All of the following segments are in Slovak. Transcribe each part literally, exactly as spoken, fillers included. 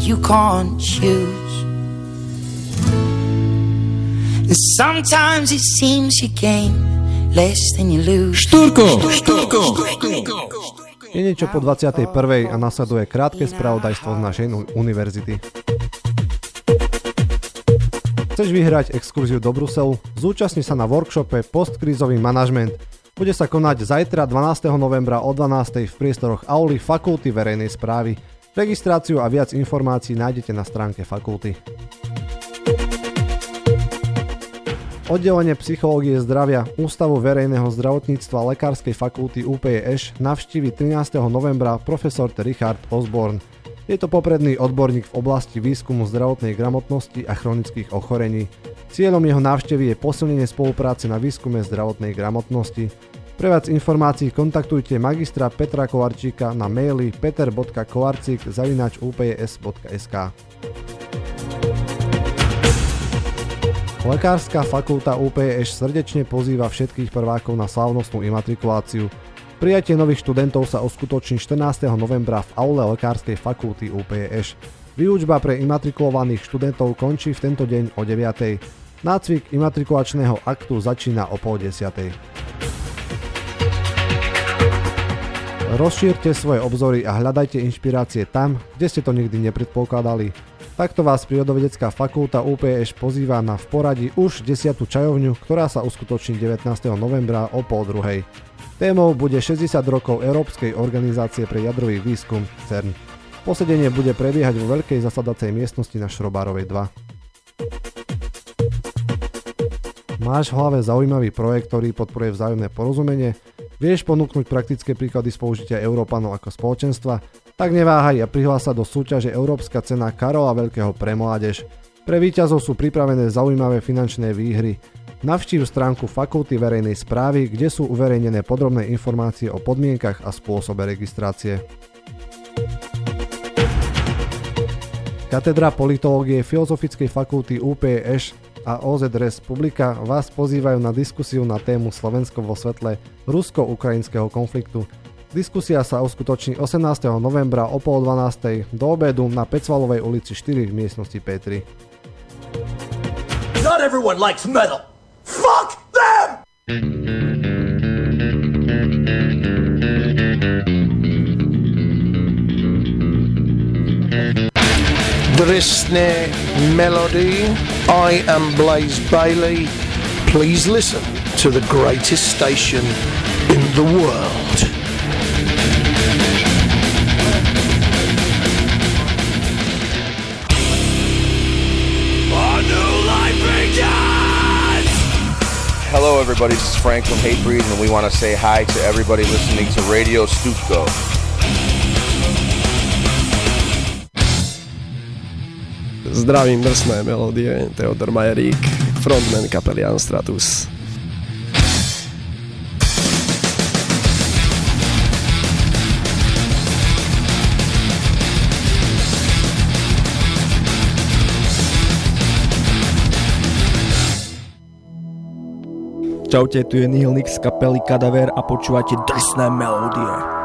you can't choose. And sometimes it seems you gain less than you lose. Štúrko, štúrko, Je niečo po dvadsiatej prvej a nasleduje krátke spravodajstvo z našej univerzity. Chceš vyhrať exkurziu do Bruselu? Zúčastni sa na workshope Postkrízový manažment. Bude sa konať zajtra dvanásteho novembra o dvanástej v priestoroch auly Fakulty verejnej správy. Registráciu a viac informácií nájdete na stránke fakulty. Oddelenie psychológie zdravia Ústavu verejného zdravotníctva Lekárskej fakulty ú pé é š navštívi trinásteho novembra profesor Richard Osborne. Je to popredný odborník v oblasti výskumu zdravotnej gramotnosti a chronických ochorení. Cieľom jeho návštevy je posilnenie spolupráce na výskume zdravotnej gramotnosti. Pre viac informácií kontaktujte magistra Petra Kovarčíka na maili peter bodka kovarcik zavináč ú pé es bodka es ká. Lekárska fakulta ú pé é š srdečne pozýva všetkých prvákov na slávnostnú imatrikuláciu. Prijatie nových študentov sa uskutoční štrnásteho novembra v aule Lekárskej fakulty ú pé é š. Výučba pre imatrikulovaných študentov končí v tento deň o deviatej. Nácvik imatrikulačného aktu začína o pol desiatej. Rozšírte svoje obzory a hľadajte inšpirácie tam, kde ste to nikdy nepredpokladali. Takto vás Prírodovedecká fakulta ú pé é š pozýva na v poradí už desiatu čajovňu, ktorá sa uskutoční devätnásteho novembra o pol druhej. Témou bude šesťdesiat rokov Európskej organizácie pre jadrový výskum cern. Posedenie bude prebiehať vo veľkej zasadacej miestnosti na Šrobárovej dva. Máš v hlave zaujímavý projekt, ktorý podporuje vzájomné porozumenie? Vieš ponúknuť praktické príklady z použitia Európanov ako spoločenstva? Tak neváhaj a prihlás sa do súťaže Európska cena Karola Veľkého pre mládež. Pre víťazov sú pripravené zaujímavé finančné výhry. Navštív stránku Fakulty verejnej správy, kde sú uverejnené podrobné informácie o podmienkach a spôsobe registrácie. Katedra politológie Filozofickej fakulty ú pé é š a ó zet Res Publika vás pozývajú na diskusiu na tému Slovensko vo svetle rusko-ukrajinského konfliktu. Diskusia sa uskutoční osemnásteho novembra o pol dvanástej do obedu na Pecvalovej ulici štyri v miestnosti pé tri. Not everyone likes metal. Fuck them! Drsné melody. I am Blaze Bailey. Please listen to the greatest station in the world. Hello everybody, this is Frank from Hatebreed and we want to say hi to everybody listening to Radio Stupko. Zdravím drsné melódie, Teodor Majerík, frontman kapely Anstratus. Čaute, tu je Nihilnix z kapely Kadaver a počúvate drsné melódie.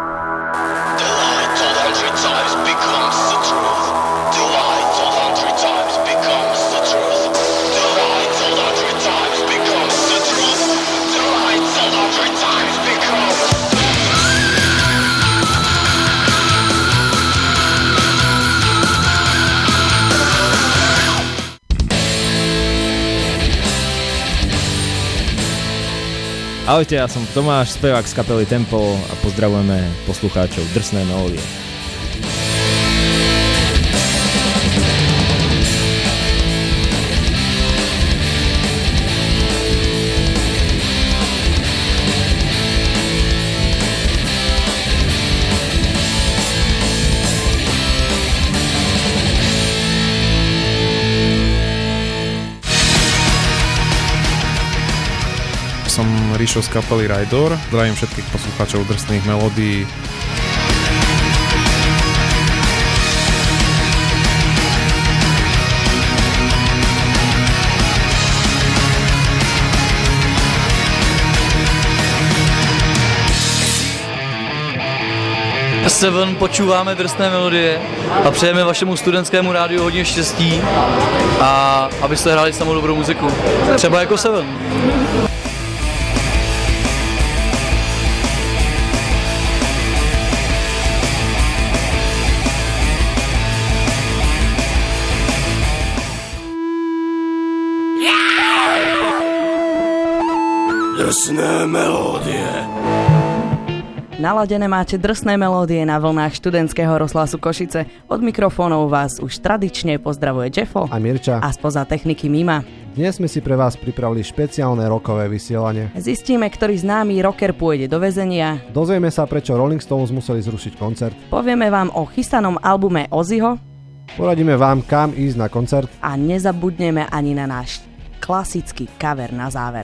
Ahojte, ja som Tomáš, spevák z kapely Tempo a pozdravujeme poslucháčov drsné melódie. Som Ríšo z kapely Raidor. Zdravím všetkých poslucháčov drsných melódií. Seven počúváme drsné melodie a přejeme vašemu studentskému rádiu hodně štěstí a abyste hráli samou dobrou muziku. Třeba jako Seven. Drsné melódie. Naladené máte drsné melódie na vlnách študentského rozhlasu Košice. Od mikrofónov vás už tradične pozdravuje Jeffo a Mirča a spoza techniky Mima. Dnes sme si pre vás pripravili špeciálne rockové vysielanie. Zistíme, ktorý známy rocker pôjde do väzenia. Dozvieme sa, prečo Rolling Stones museli zrušiť koncert. Povieme vám o chystanom albume Ozzyho. Poradíme vám, kam ísť na koncert. A nezabudneme ani na náš klasický cover na záver.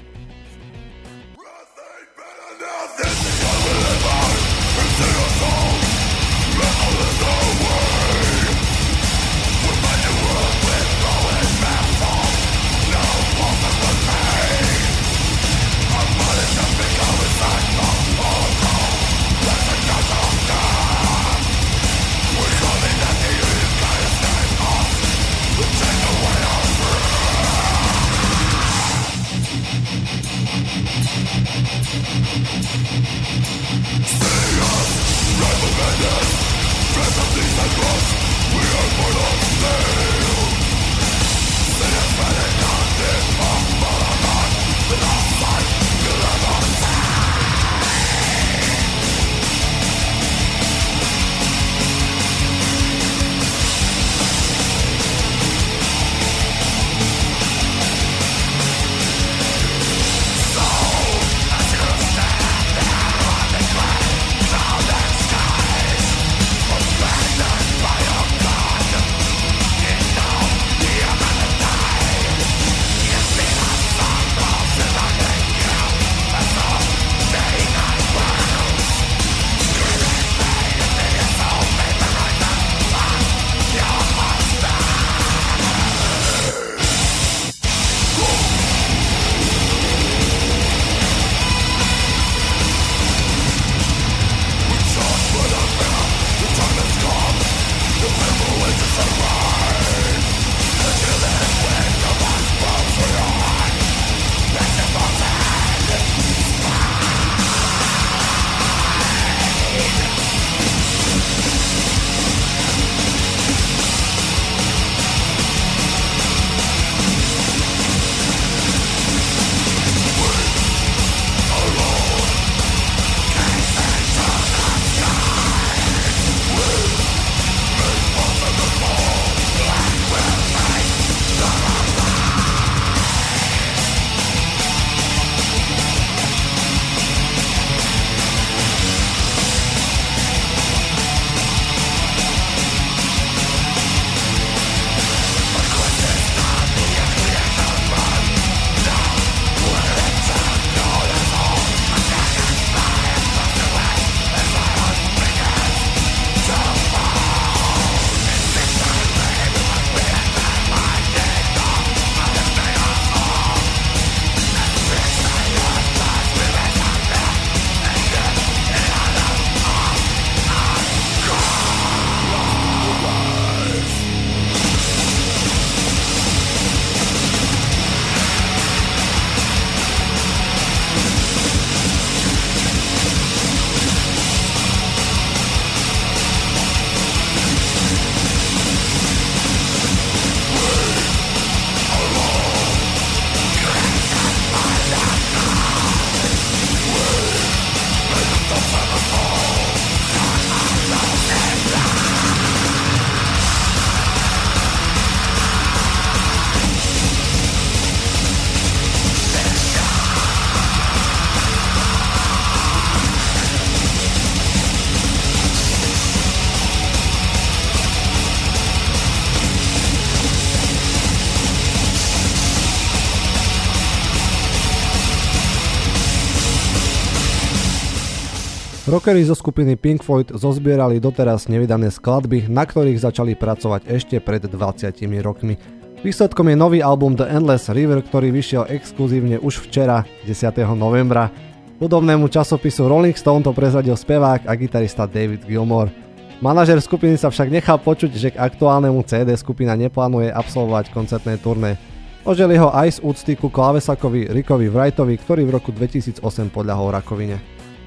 Rockeri zo skupiny Pink Floyd zozbierali doteraz nevydané skladby, na ktorých začali pracovať ešte pred dvadsiatimi rokmi. Výsledkom je nový album The Endless River, ktorý vyšiel exkluzívne už včera, desiateho novembra. Hudobnému časopisu Rolling Stone to prezradil spevák a gitarista David Gilmour. Manažer skupiny sa však nechal počuť, že k aktuálnemu cé dé skupina neplánuje absolvovať koncertné turné. Ožili ho aj z úcty ku klávesakovi Rickovi Wrightovi, ktorý v roku dvetisícosem podľahol rakovine.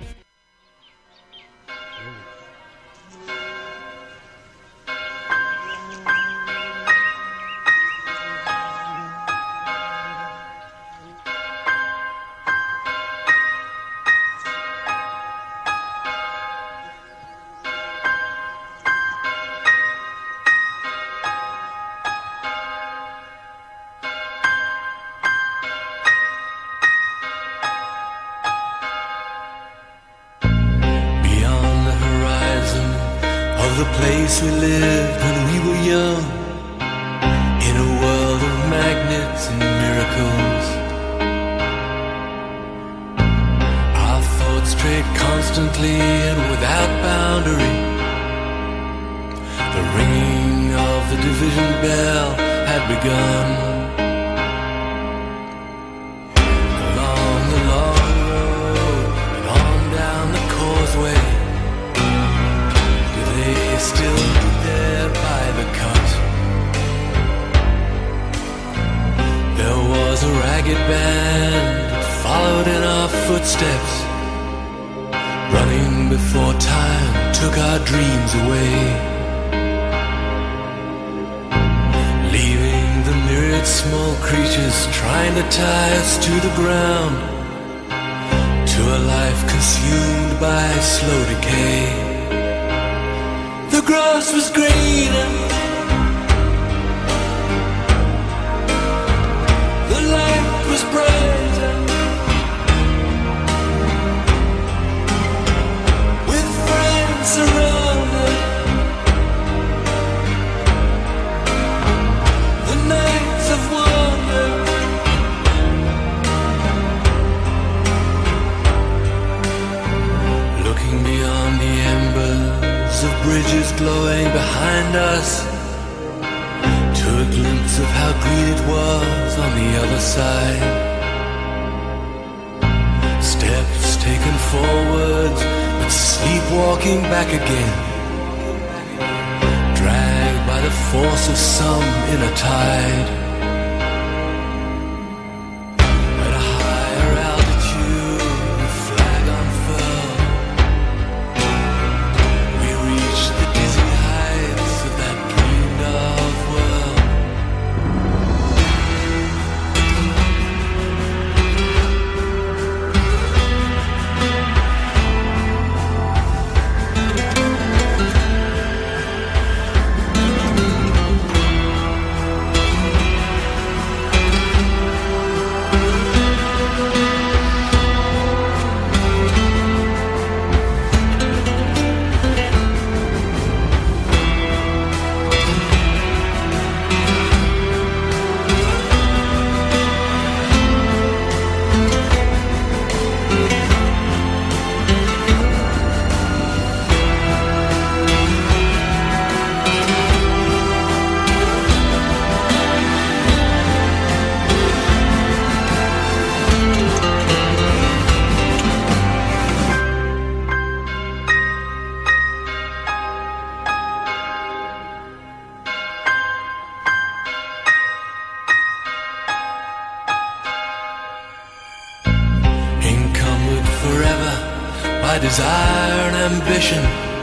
Desire and ambition,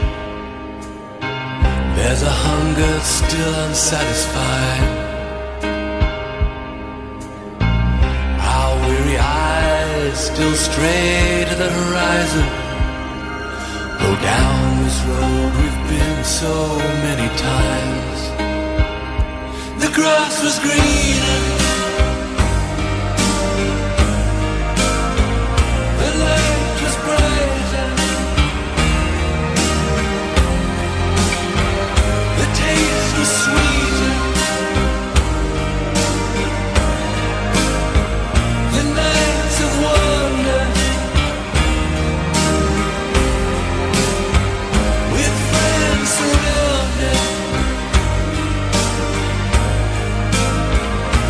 there's a hunger still unsatisfied. Our weary eyes still stray to the horizon, go down this road we've been so many times. The grass was greener, the light was brighter, the taste was sweeter, the nights of wonder, with friends surrounded.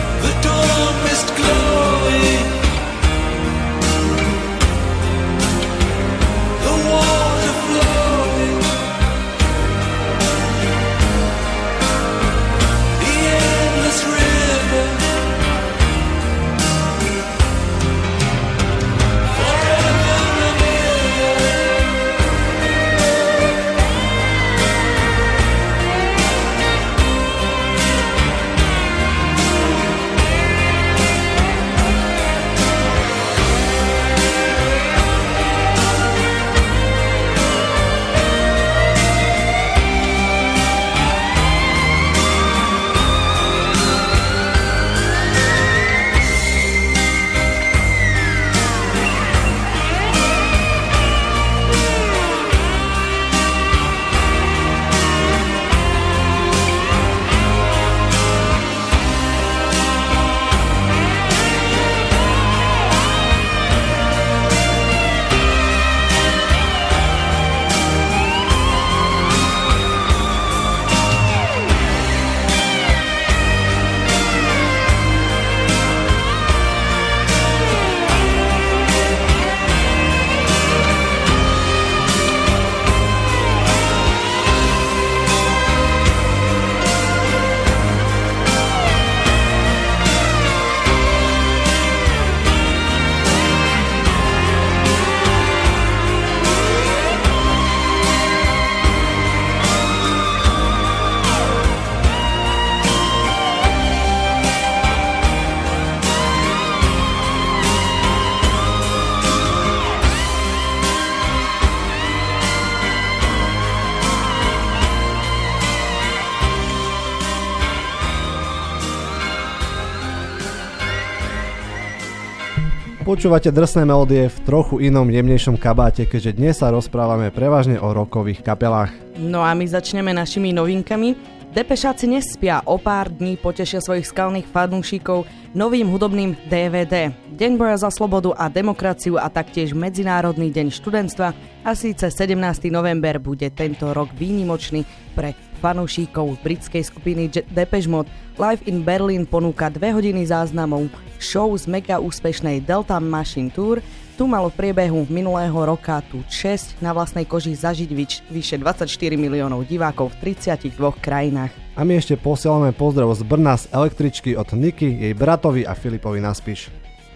Počúvate drsné melódie v trochu inom jemnejšom kabáte, keďže dnes sa rozprávame prevažne o rockových kapelách. No a my začneme našimi novinkami. Depešáci nespia, o pár dní potešia svojich skalných fanúšikov novým hudobným dé vé dé. Deň boja za slobodu a demokraciu a taktiež Medzinárodný deň študentstva a síce sedemnásteho november bude tento rok výnimočný pre fanúšikov britskej skupiny Depeche Mode. Live in Berlin ponúka dve hodiny záznamov show z mega úspešnej Delta Machine Tour. Tu malo v priebehu minulého roka tú česť na vlastnej koži zažiť vyš, vyše dvadsaťštyri miliónov divákov v tridsiatich dvoch krajinách. A my ešte posielame pozdrav z Brna z električky od Niky, jej bratovi a Filipovi na Spiš.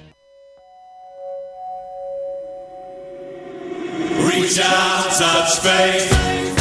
Reach out, touch faith.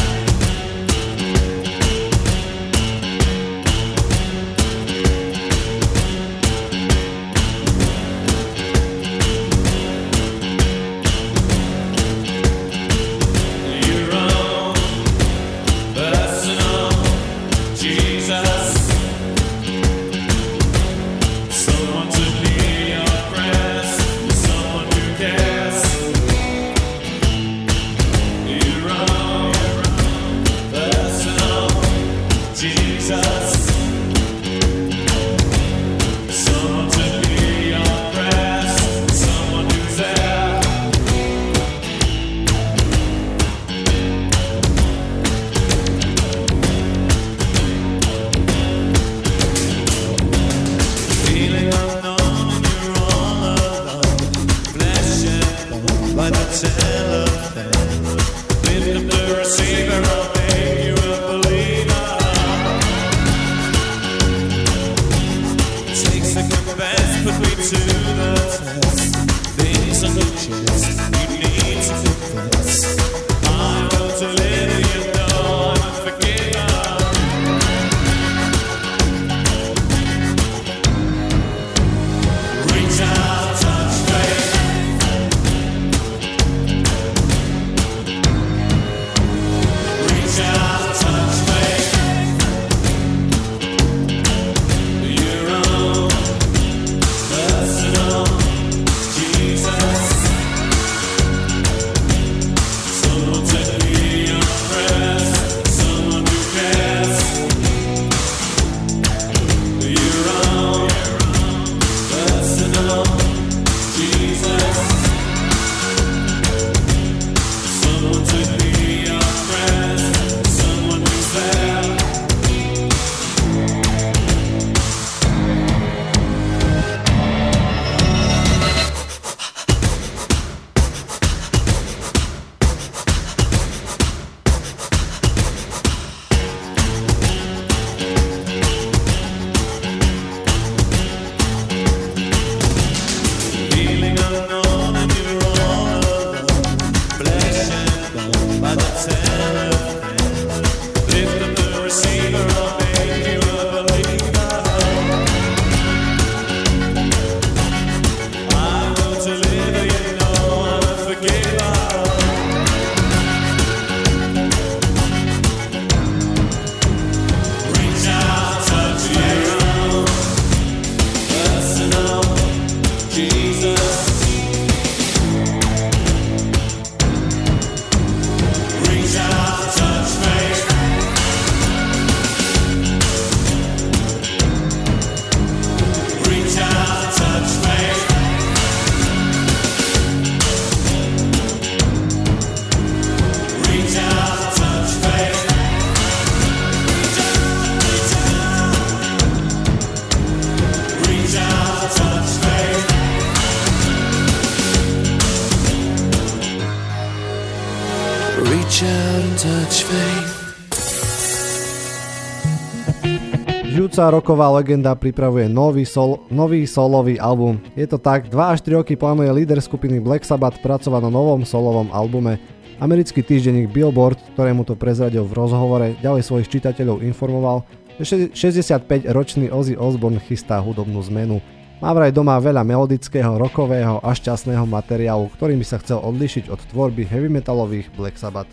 Žijúca roková legenda pripravuje nový, sol, nový solový album. Je to tak, dva až tri roky plánuje líder skupiny Black Sabbath pracovať na novom solovom albume. Americký týždenník Billboard, ktorému to prezradil v rozhovore, ďalej svojich čitateľov informoval, že šesťdesiatpäťročný Ozzy Osbourne chystá hudobnú zmenu. Má vraj doma veľa melodického, rockového a šťastného materiálu, ktorým by sa chcel odlíšiť od tvorby heavy metalových Black Sabbath.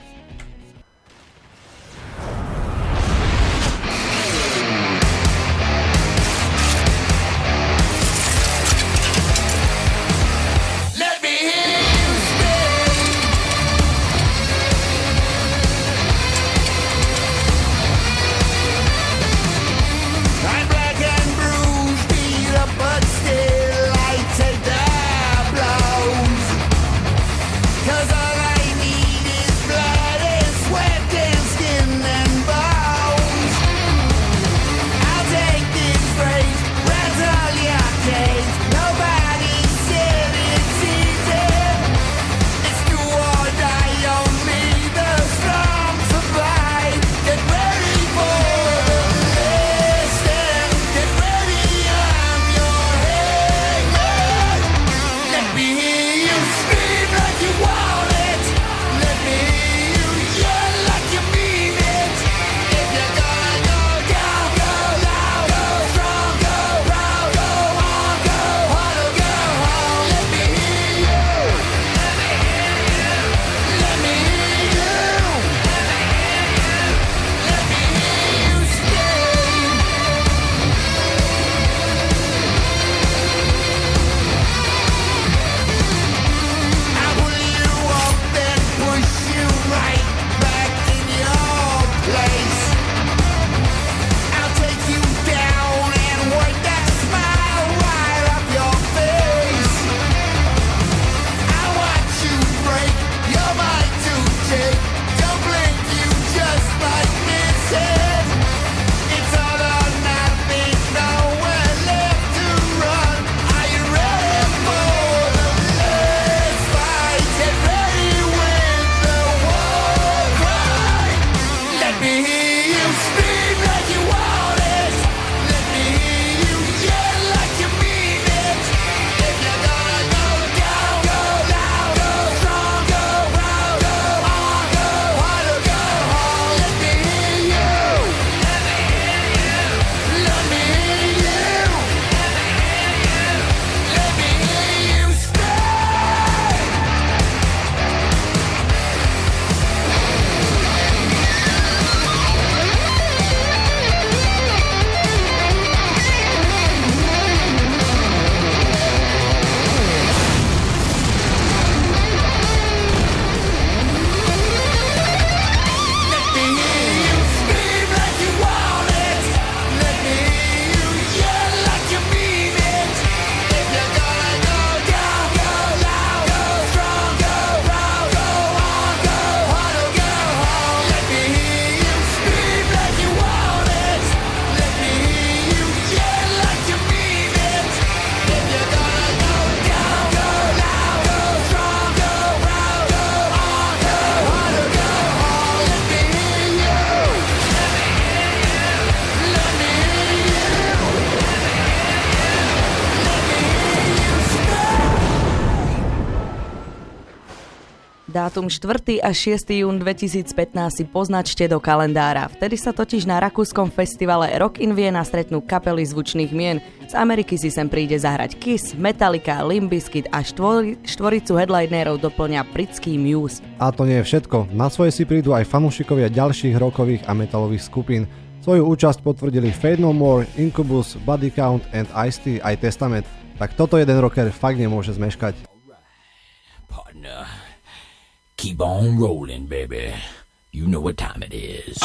Dátum štvrtého a šiesteho júna dvetisícpätnásť si poznačte do kalendára. Vtedy sa totiž na rakúskom festivale Rock in Vienna stretnú kapely zvučných mien. Z Ameriky si sem príde zahrať Kiss, Metallica, Limp Bizkit a štvori, štvoricu headlinerov doplňa britský Muse. A to nie je všetko. Na svoje si prídu aj fanúšikovia ďalších rockových a metalových skupín. Svoju účasť potvrdili Fade No More, Incubus, Body Count and Ice-T aj Testament. Tak toto jeden rocker fakt nemôže zmeškať. Partner, keep on rolling, baby. You know what time it is.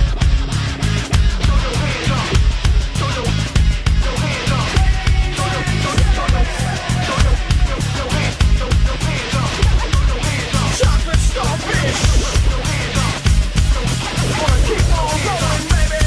Chocolate starfish. Wanna keep on rolling, baby.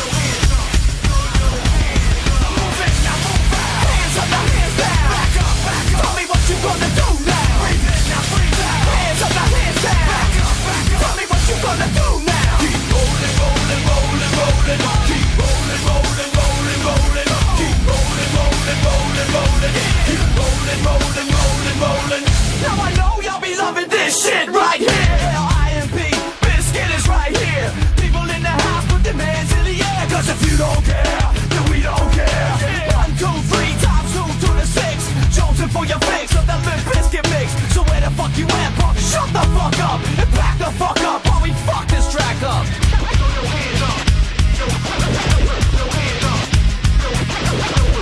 Move it, now move out. Hands up, now hands down. Back up, back up. Tell me what you gonna do now. Breathe in, now breathe out. Hands up, now hands down. Back up, back up. Tell me what you gonna do now. Keep rolling, rolling, rolling, rolling. Keep rolling, rolling, rolling, rolling. Keep rolling, rolling, rolling, rolling. Keep rolling, rolling, rolling, rolling. Now I know y'all be loving this shit right here. L I M P, Biscuit is right here. People in the house put their hands in the air. Cause if you don't care, then we don't care. One, two, three, times two to the six. Jonesing for your fix of that Limp Bizkit mix. So where the fuck you at, punk? Shut the fuck up and back the fuck up while we fuck this track up. Throw your hands up. Throw your hands up. Throw your hands up.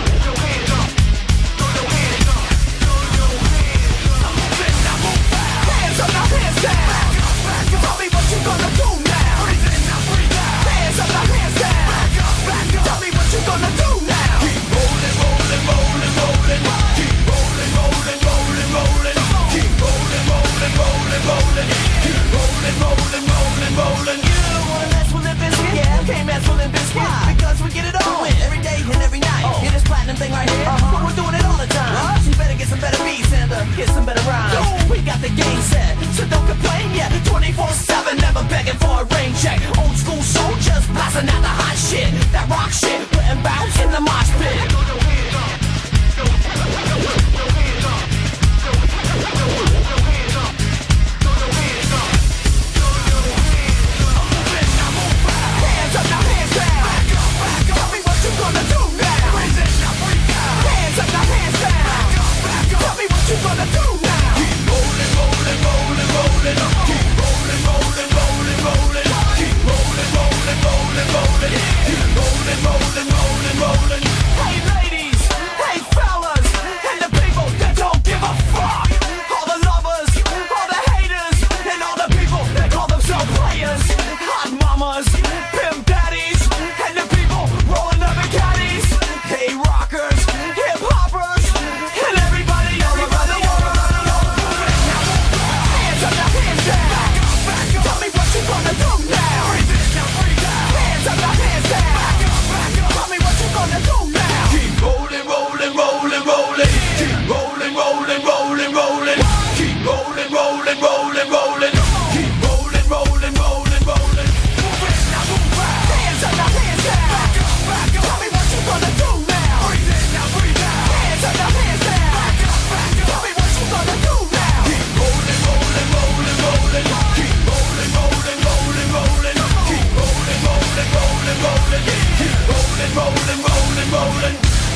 Hands up, now hands down. Back up, back up. Tell me what you gonna do now. Breathe in, now breathe out. Hands up, now hands down. Back up, back up. Tell me what you gonna do now. Keep rolling, rolling, rolling, rolling. Keep rolling, rolling, rolling, rolling. Keep rolling, rolling, rolling, rolling. Keep rolling, rolling, rolling, rolling. You don't wanna mess with Limp Bizkit? Yeah, can't mess with Limp Bizkit. Why? Because we get it on every day and every night. Oh. Hear this platinum thing right here? Uh-huh. But we're doing it all the time. What? You better get some better beats and uh, get some better rhymes. Yo. We got the game set, so don't complain yet. twenty-four seven, never begging for a rain check. Old school soldiers blasting out the hot shit. That rock shit, put and bounce in the mosh pit. Throw your hands up. Throw your hands up. Throw your hands up. Throw your hands up. Throw your hands up. Move it, now move out. Hands up, now hands down. Back up, back up. Tell me what you gonna do now. Breathe in, now breathe out. Hands up, now hands down. Back up, back up. Tell me what you gonna do now. Keep rolling, rolling, rolling, rolling. Keep rolling, rolling, rolling, rolling. Keep rolling, rolling, rolling, rolling. Keep rolling, rolling, rolling, rolling. Hey ladies, hey fellas, and the people that don't give a fuck. All the lovers, all the haters, and all the people that call themselves players. Hot mamas, pimp daddies, and the people rolling up in caddies. Hey rockers, hip hoppers, and everybody all around the world. Hands up, now hands down. Back up, back up. Tell me what you gonna do now. Breathe in, now breathe out. Hands up, now hands down. Back up, back up. Tell me what you gonna do now. Keep rolling, rolling, rolling, rolling. Keep rolling, rolling, rolling, rolling. Keep rolling, rolling, rolling, rolling. Keep rolling, rolling, rolling, rolling. Move it, now move out. Hands up, now hands down. Back up, back up. Tell me what you gonna do now. Breathe in, now breathe out. Hands up, now hands down. Back up, back up. Tell me what you gonna do now. Keep rolling, rolling, rolling, rolling. Keep rolling, rolling, rolling, rolling. Keep rolling, rolling, rolling, rolling. Keep rolling, rolling, rolling, rolling.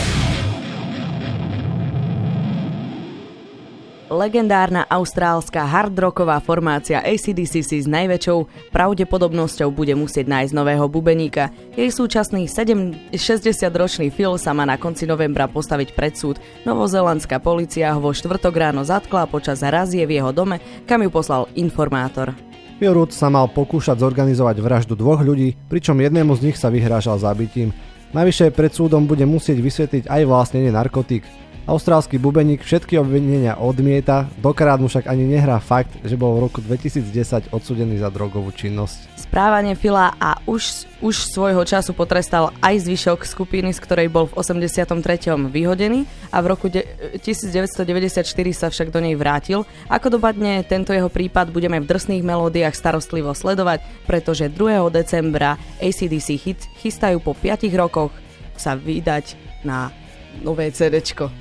Legendárna austrálska hardrocková formácia á cé dé cé si s najväčšou pravdepodobnosťou bude musieť nájsť nového bubeníka. Jej súčasný šesťdesiatročný Phil sa má na konci novembra postaviť pred súd. Novozélandská polícia ho vo štvrtok ráno zatkla počas razie v jeho dome, kam ju poslal informátor. Phil Root sa mal pokúšať zorganizovať vraždu dvoch ľudí, pričom jednému z nich sa vyhrážal zabitím. Navyše pred súdom bude musieť vysvetliť aj vlastnenie narkotík. Austrálsky bubeník všetky obvinenia odmieta, dokrát mu však ani nehrá fakt, že bol v roku dvetisícdesať odsúdený za drogovú činnosť. Správanie Phila a už, už svojho času potrestal aj zvyšok skupiny, z ktorej bol v osemdesiatom treťom vyhodený a v roku de- devätnásťstodeväťdesiatštyri sa však do nej vrátil. Ako dopadne tento jeho prípad, budeme v drsných melódiách starostlivo sledovať, pretože druhého decembra á cé dé cé hit chystajú po piatich rokoch sa vydať na nové CDčko.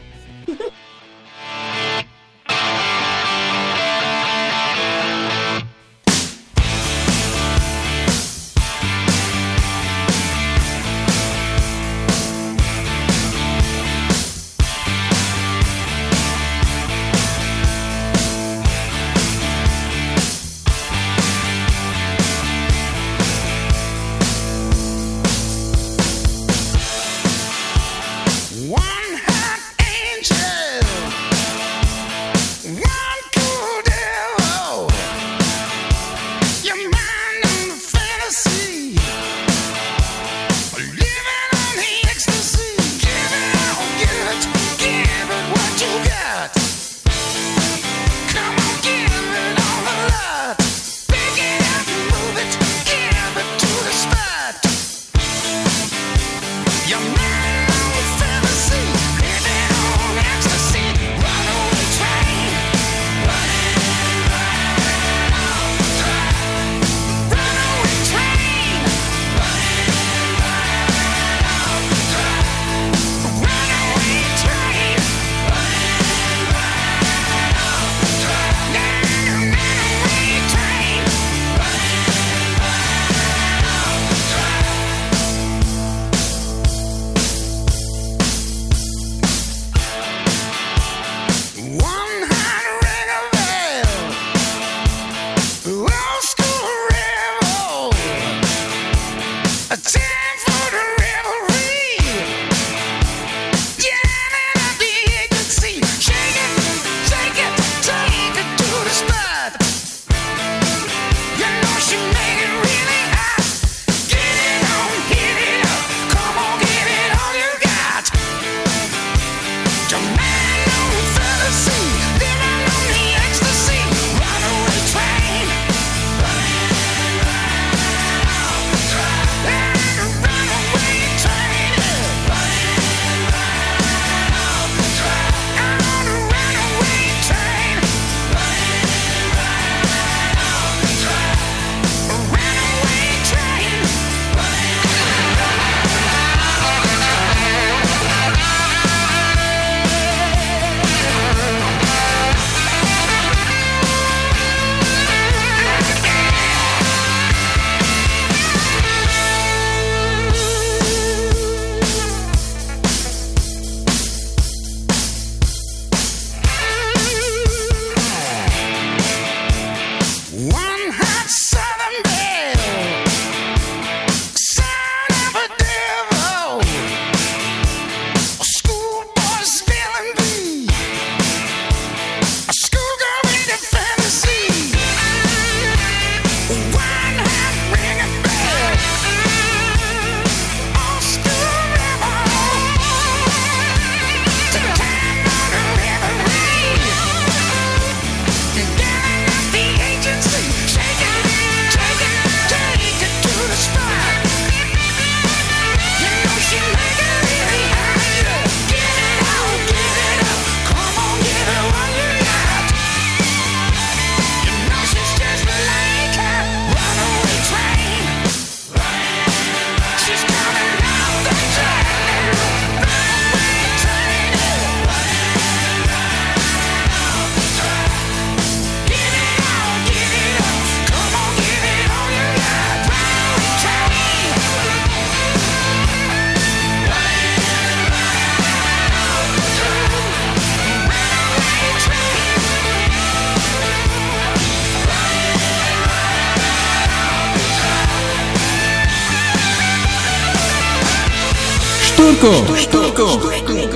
Štúrko. Štúrko. Štúrko.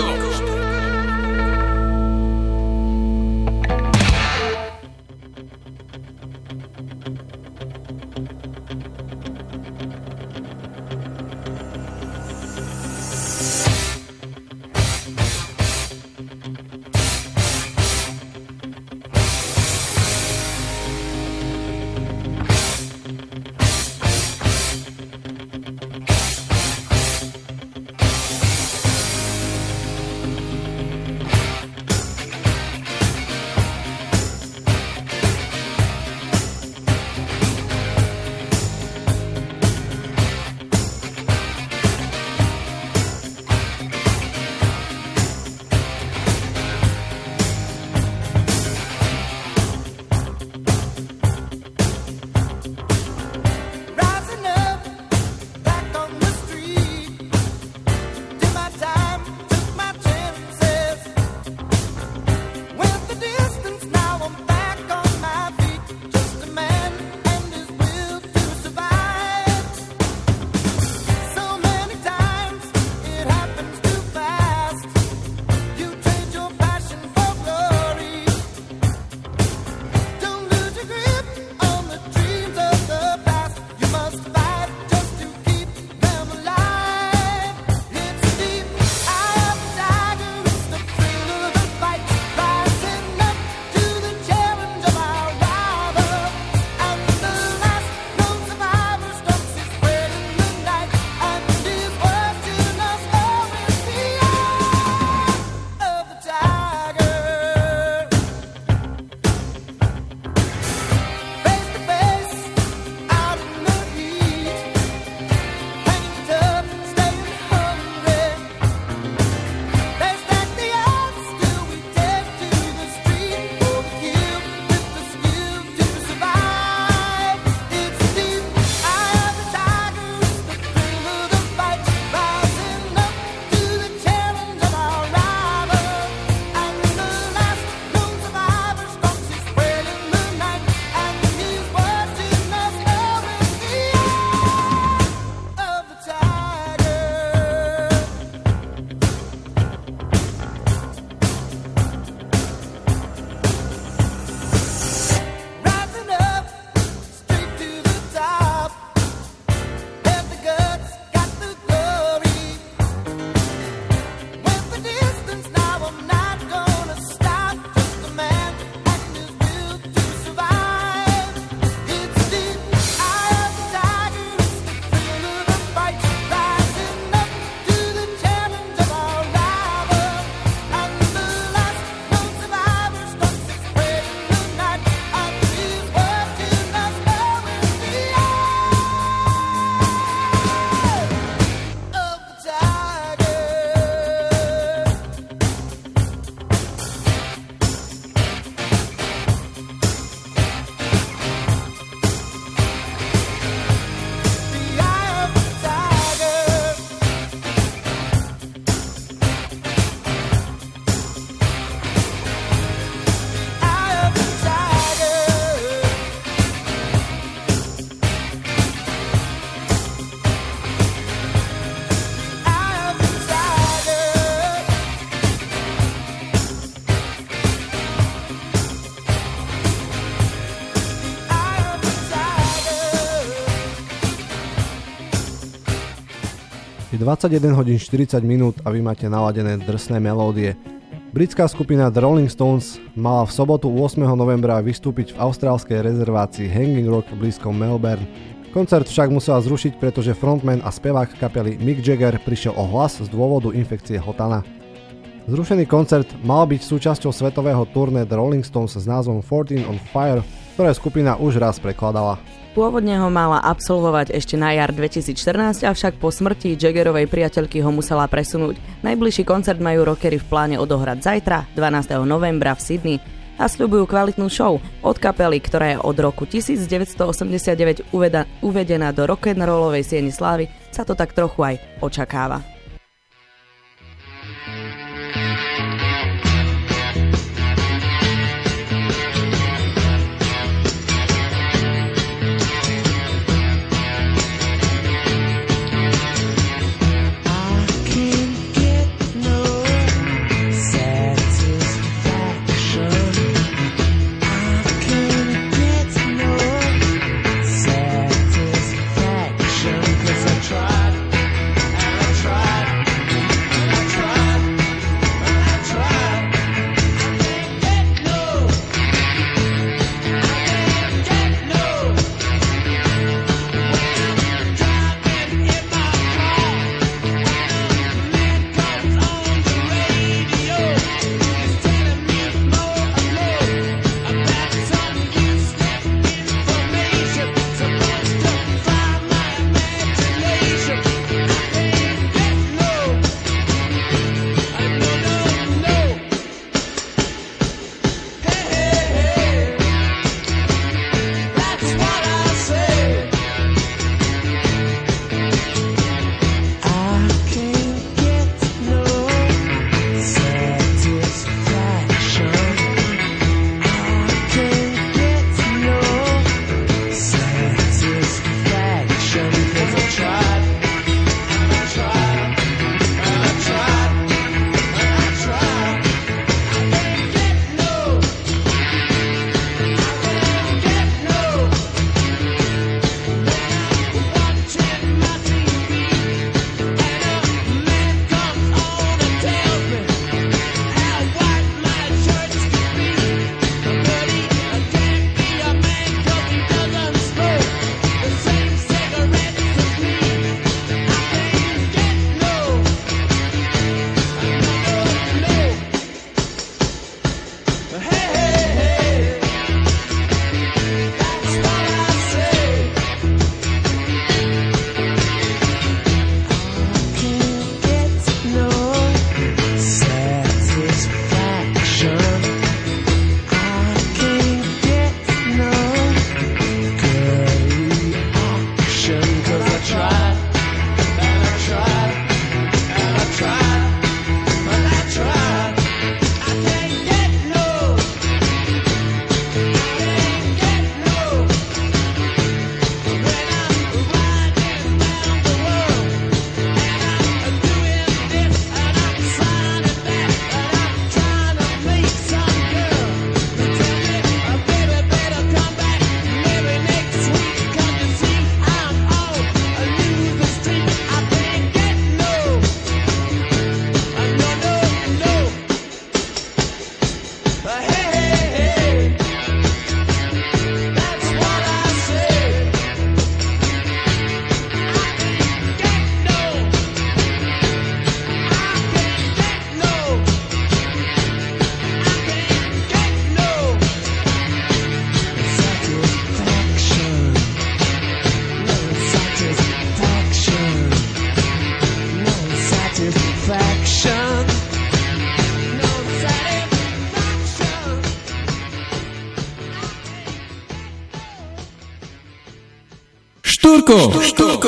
Je dvadsaťjeden hodín štyridsať minút a vy máte naladené drsné melódie. Britská skupina The Rolling Stones mala v sobotu ôsmeho novembra vystúpiť v austrálskej rezervácii Hanging Rock blízko Melbourne. Koncert však musela zrušiť, pretože frontman a spevák kapely Mick Jagger prišiel o hlas z dôvodu infekcie hotana. Zrušený koncert mal byť súčasťou svetového turné The Rolling Stones s názvom fourteen on Fire, ktoré skupina už raz prekladala. Pôvodne ho mala absolvovať ešte na jar dvetisícštrnásť, avšak po smrti Jaggerovej priateľky ho musela presunúť. Najbližší koncert majú rockery v pláne odohrať zajtra, dvanásteho novembra v Sydney, a sľubujú kvalitnú show od kapely, ktorá je od roku devätnásťstoosemdesiatdeväť uveda- uvedená do rock'n'rollovej siene slávy, sa to tak trochu aj očakáva. I can't Štúrko. Štúrko.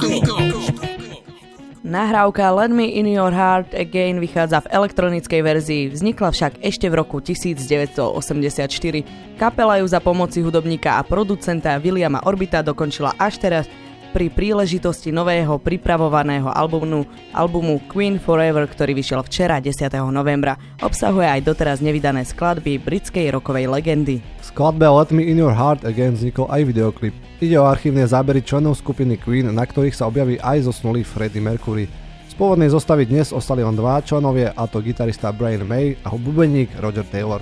Nahrávka Let Me In Your Heart Again vychádza v elektronickej verzii, vznikla však ešte v roku devätnásťstoosemdesiatštyri. Kapela ju za pomoci hudobníka a producenta Williama Orbita dokončila až teraz pri príležitosti nového pripravovaného albumu, albumu Queen Forever, ktorý vyšiel včera desiateho novembra. Obsahuje aj doteraz nevydané skladby britskej rockovej legendy. V skladbe Let Me In Your Heart Again vznikol aj videoklip. Ide o archívne zábery členov skupiny Queen, na ktorých sa objaví aj zosnulý Freddie Mercury. Z pôvodnej zostavy dnes ostali len dva členovia, a to gitarista Brian May a bubeník Roger Taylor.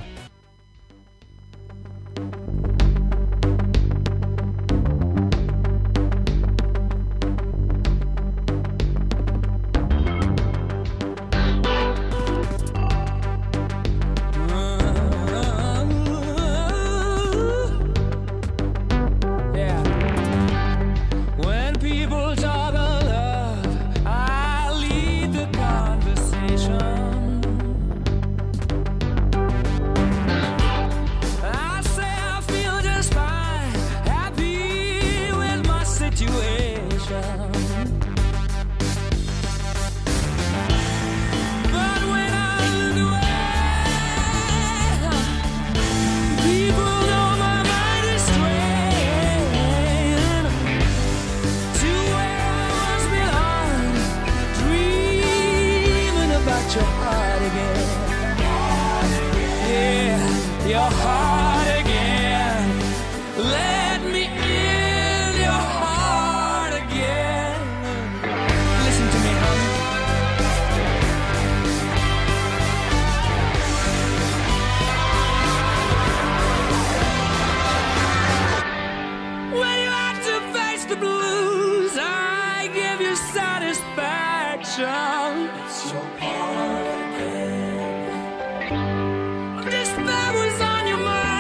This bad was on your mind.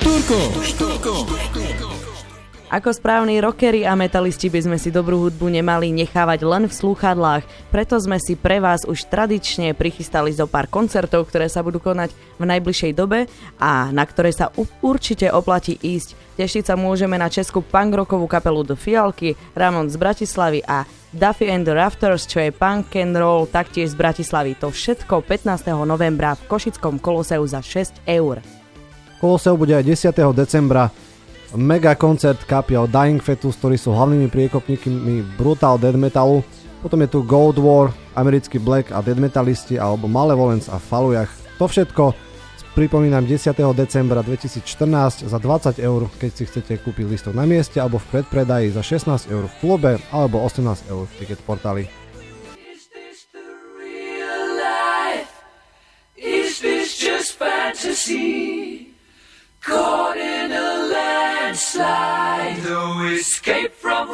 Štúrko. Štúrko. Ako správni rockeri a metalisti by sme si dobrú hudbu nemali nechávať len v slúchadlách, preto sme si pre vás už tradične prichystali zo pár koncertov, ktoré sa budú konať v najbližšej dobe a na ktoré sa určite oplatí ísť. Tešiť sa môžeme na českú punk-rockovú kapelu The Fialky, Ramon z Bratislavy a Duffy and the Rafters, čo je punk and roll taktiež z Bratislavy. To všetko pätnásteho novembra v Košickom Koloseu za šesť eur. Koloseu bude aj desiateho decembra. Mega koncert kapel Dying Fetus, ktorí sú hlavnými priekopníkmi brutal death metalu. Potom je tu Gold War, americký black a death metalisti alebo Malevolence a Falujah. To všetko pripomínam desiateho decembra dvetisícštrnásť za dvadsať eur, keď si chcete kúpiť listok na mieste alebo v predpredaji za šestnásť eur v klube alebo osemnásť eur v ticket portáli. Is this the real life? Is this just fantasy? Caught in a landslide, no escape from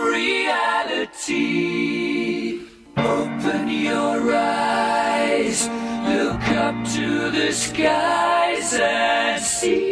reality. Open your eyes, look up to the skies and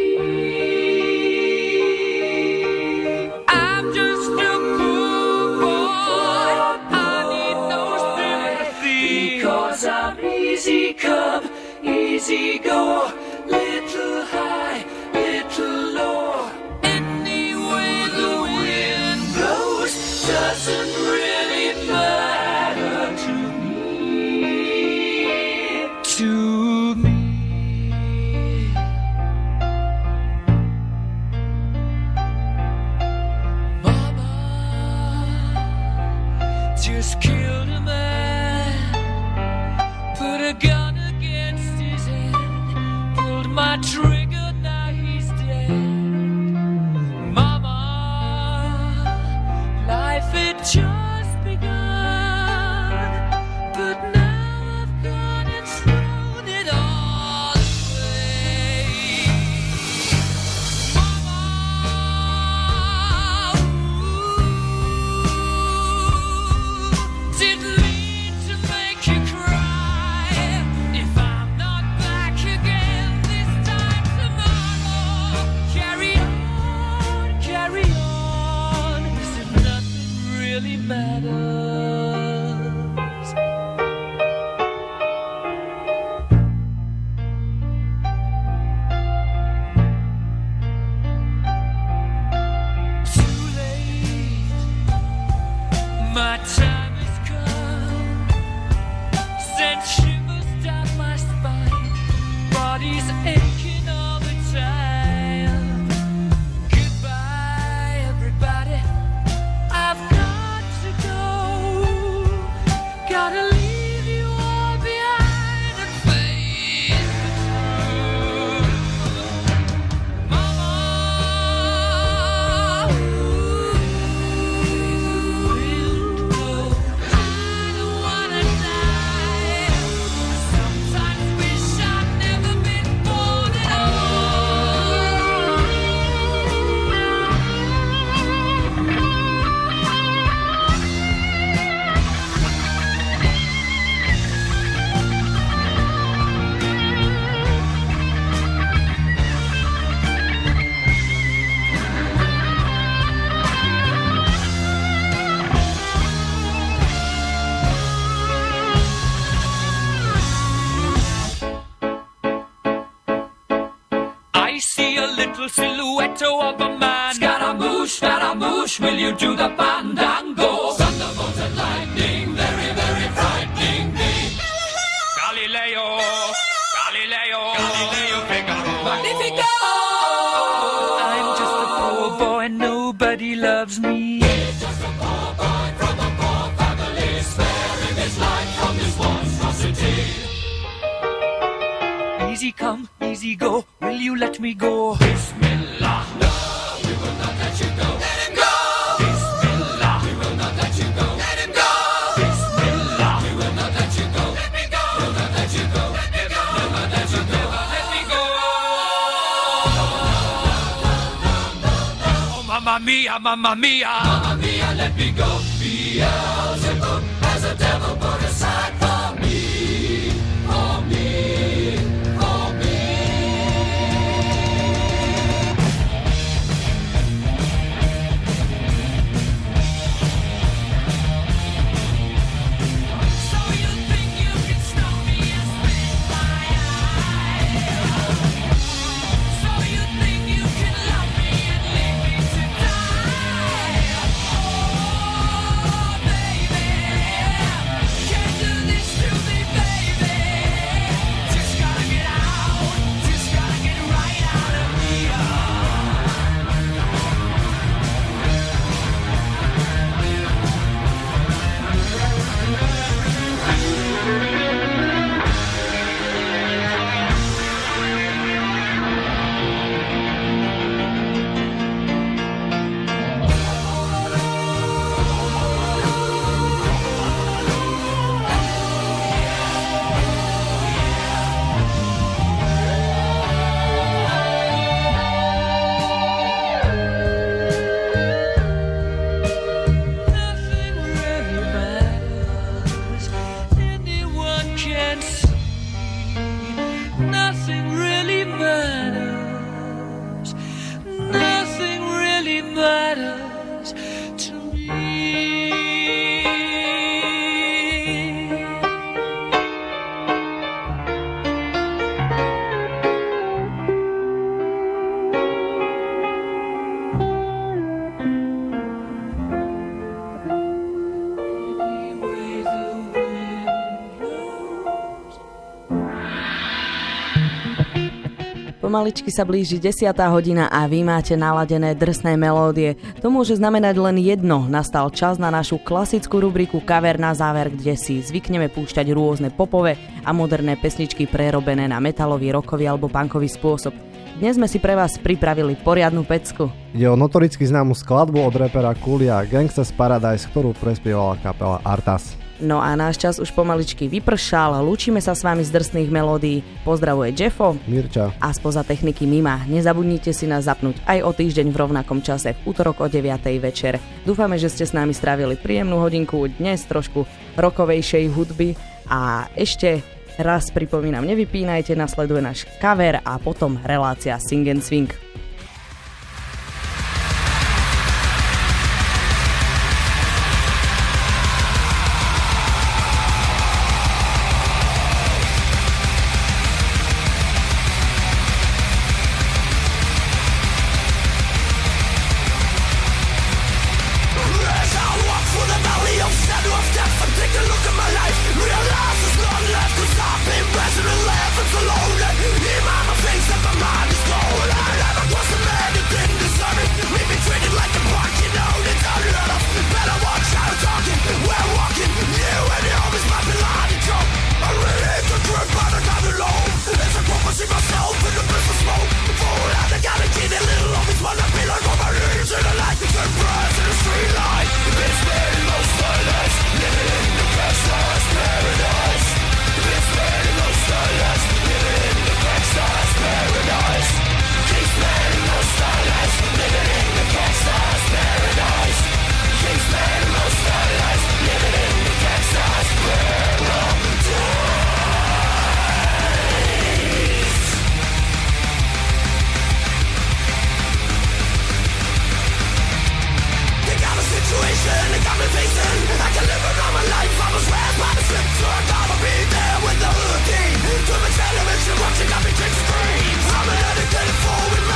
see. I'm just a poor boy, I need no sympathy, because I'm easy come, easy go, little high, little low. Any way the wind blows doesn't really matter to me, to me. Mama just killed a man, put a gun against his head, pulled my trigger. Life had just begun, but now I've gone and thrown it all away. Mama, ooh, didn't mean to make you cry. If I'm not back again this time tomorrow, carry on, carry on. Really matters. Too late, my time has come. Sent shivers down my spine, body's aching all the time. Goodbye, everybody. I've gotta leave you all behind and face the truth. Mama, ooh, I don't wanna die. Sometimes wish I'd never been born at all. I see a little silhouette of a man. Scaramouche, Scaramouche, will you do the fandango? Thunderbolt and lightning, very, very frightening me. Galileo, Galileo, Galileo Figaro. Magnifico! I'm just a poor boy, nobody loves me. He's just a poor boy from a poor family, sparing his life from this monstrosity. Easy come, easy go, will you let me go? Bismillah, no, we will not let you go. Let him go! Bismillah, we will not let you go. Let him go! Bismillah, we will not let you go. Let me go! We'll not let you go. Let me go! We'll not let you go. Let me go! Oh, mamma mia, mamma mia! Mamma mia, let me go. Beelzebub has a devil put aside for me. For me. Pomaličky sa blíži desiatá hodina a vy máte naladené drsné melódie. To môže znamenať len jedno. Nastal čas na našu klasickú rubriku Cover na záver, kde si zvykneme púšťať rôzne popové a moderné pesničky prerobené na metalový, rockový alebo punkový spôsob. Dnes sme si pre vás pripravili poriadnu pecku. Je o notoricky známu skladbu od rapera Coolia Gangsta's Paradise, ktorú prespievala kapela Artas. No a náš čas už pomaličky vypršal, lúčime sa s vami z drsných melódií. Pozdravuje Jeffo, Mirča a spoza techniky Mima. Nezabudnite si nás zapnúť aj o týždeň v rovnakom čase, v útorok o deviatej večer. Dúfame, že ste s nami strávili príjemnú hodinku, dnes trošku rockovejšej hudby a ešte raz pripomínam, nevypínajte, nasleduje náš cover a potom relácia Sing and Swing. Watching, got me take scream. I'm an addict, forward.